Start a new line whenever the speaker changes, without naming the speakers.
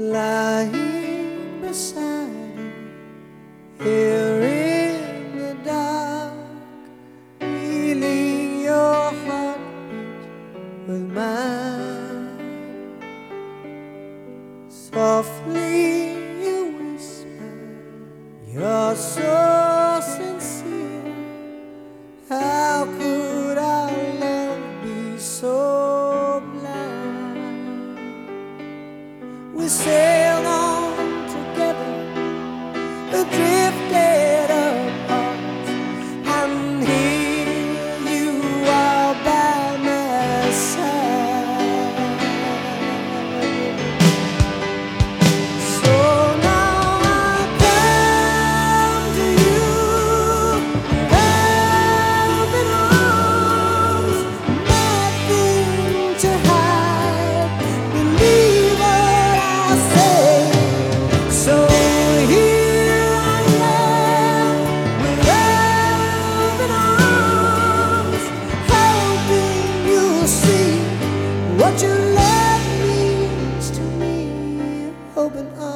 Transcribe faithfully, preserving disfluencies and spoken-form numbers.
lying beside you here in the dark, feeling your heartbeat with mine. Softly you whisper, you're so sincere. How could our love be so blind? We sailed on together, drifted apart, and here you are by my side. So now I come to you, open arms, nothing to hide. Believe what I say. So here I am, with open arms, hoping you'll see what your love means to me. Open arms.